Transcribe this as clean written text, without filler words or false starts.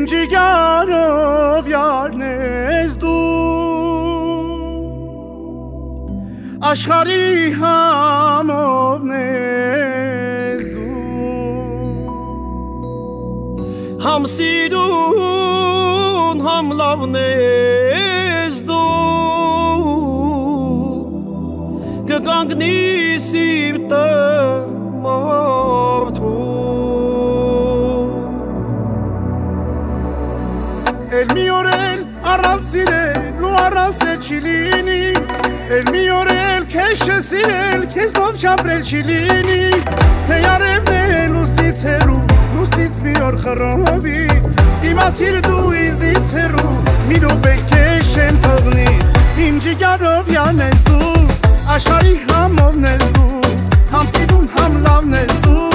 իմ ջիգարով յարնես դու աշխարհի համովն ես դու Համ սիրուն համ լավն ես դու կկանգնի սիրտը մարդու Էլ մի օր էլ առանց սիրել ու առանց չի լինի Էլ մի օր էլ քեզ չսիրել քեզնով չապրել չի լինի Թե արևն է լուսնից հեռու լուսնից մի օր խռովի Իմասիր դու իզնից հեռու մի րոպե քեզ չեմ թողնի Իմ ջիգարով յանես դու աշխարհի համովն ես դու Համ սիրուն համ լավն ես դու